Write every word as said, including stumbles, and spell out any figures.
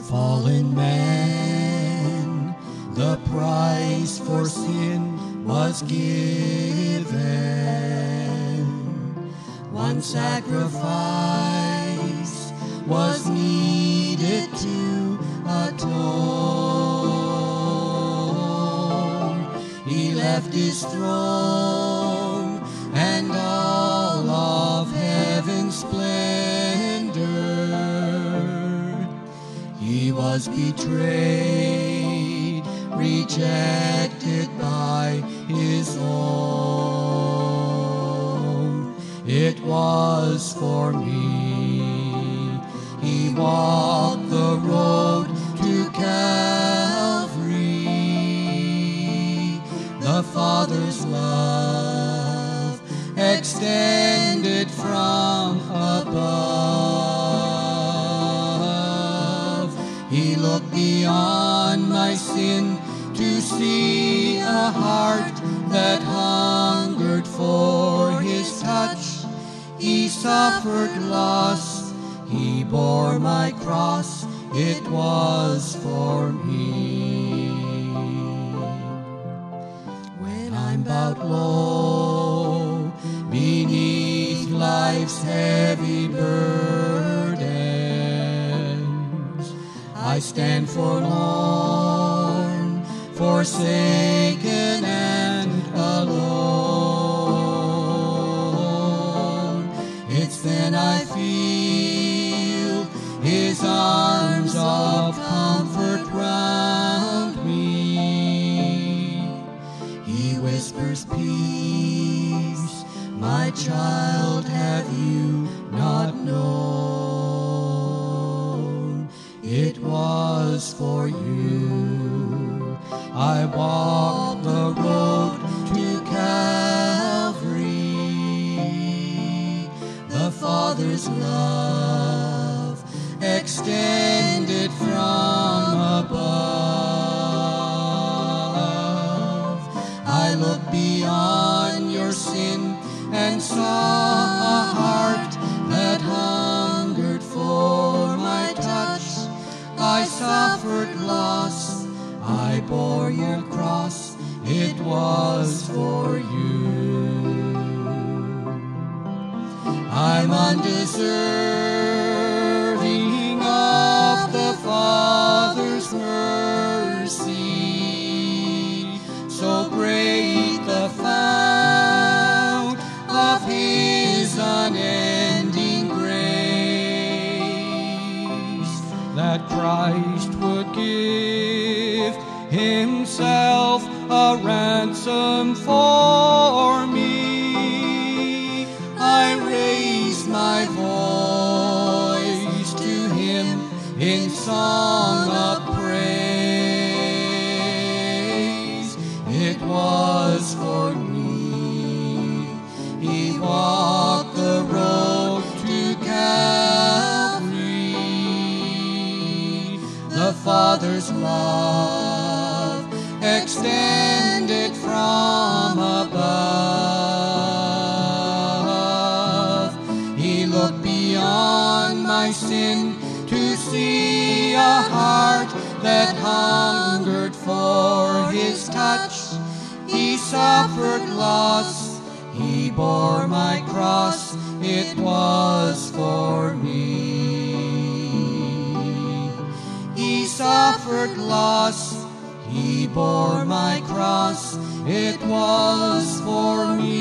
fallen man, the price for sin was given. One sacrifice was needed to atone. He left his throne and all of heaven's splendor. He was betrayed, rejected by his own. It was for me. He walked the road to Calvary. The Father's love extended from above. He looked beyond my sin to see a heart that hungered for his touch. He suffered loss, he bore my cross, it was for me. When I'm bowed low beneath life's heavy burdens, I stand forlorn, forsaken and alone. It's then I feel his arms of comfort round me. He whispers, peace, my child, have you not known? It was for you I walked the road to Calvary. The Father's love extended from above. I looked beyond your sin and saw a heart that hungered for my touch. I suffered loss, I bore your cross, it was for you. I'm undeserving of the Father's mercy, so great the fount of his unending grace, that Christ would give himself a ransom for me. I raise my voice to him in song of praise. It was for me. He walked the road to Calvary. The Father's love extended from above. He looked beyond my sin to see a heart that hungered for his touch. He suffered loss, he bore my cross, it was for me. He suffered loss, he bore my cross, it was for me.